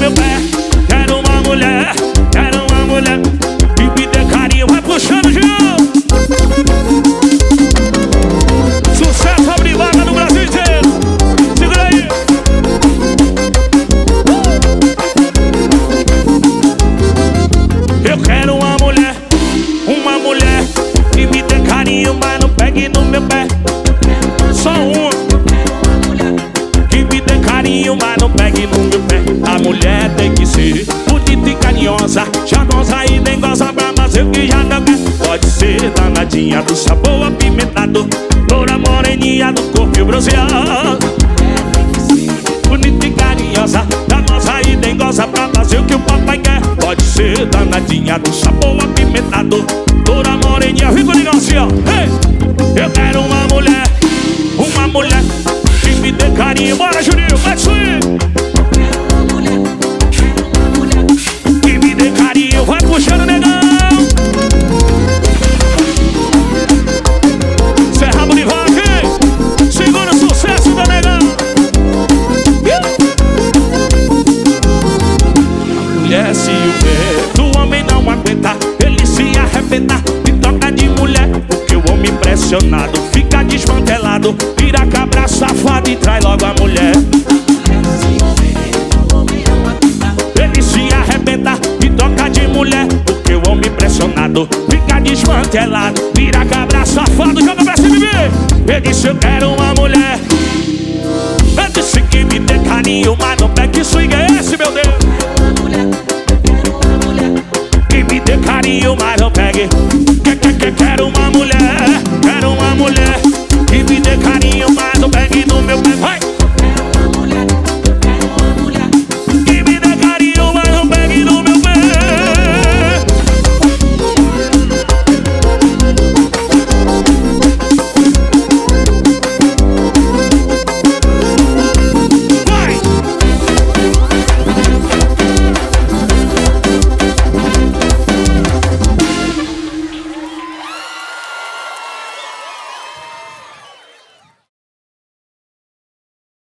meu pé. Quero uma mulher que me dê carinho. Vai puxando, Gil. Sucesso abre vaga no Brasil inteiro. Segura aí. Eu quero uma mulher que me dê carinho, mas não pegue no meu pé. Só uma que me dê carinho, mas não pegue no meu pé. A mulher tem que ser bonita e carinhosa, charmosa e dengosa pra fazer o que já não quer. Pode ser danadinha do sabor apimentado, loura moreninha do corpo bronzeado. Bonita e carinhosa, charmosa e dengosa pra fazer o que o papai quer. Pode ser danadinha do sabor apimentado, loura moreninha, rico de Garcia. Hey! Eu quero uma mulher que me dê carinho. Bora, Juninho, vai swing. Que me dê carinho, vai puxando, negão. Cê é rabo de vaca, hein? Segura o sucesso do negão. A mulher se o vê, o homem não aguenta, ele se arrebenta e toca de mulher. Porque o homem impressionado fica desmantelado, vira cabra safado e traz logo a mulher. Ele se arrebenta e toca de mulher, porque o homem impressionado fica desmantelado, vira cabra safado. Joga pra cima, bebê. Eu disse eu quero uma mulher. Eu disse que me dê carinho, mas não pegue. Que swing é esse, meu Deus? Que me dê carinho, mas não pegue. Quero uma mulher que me dê carinho,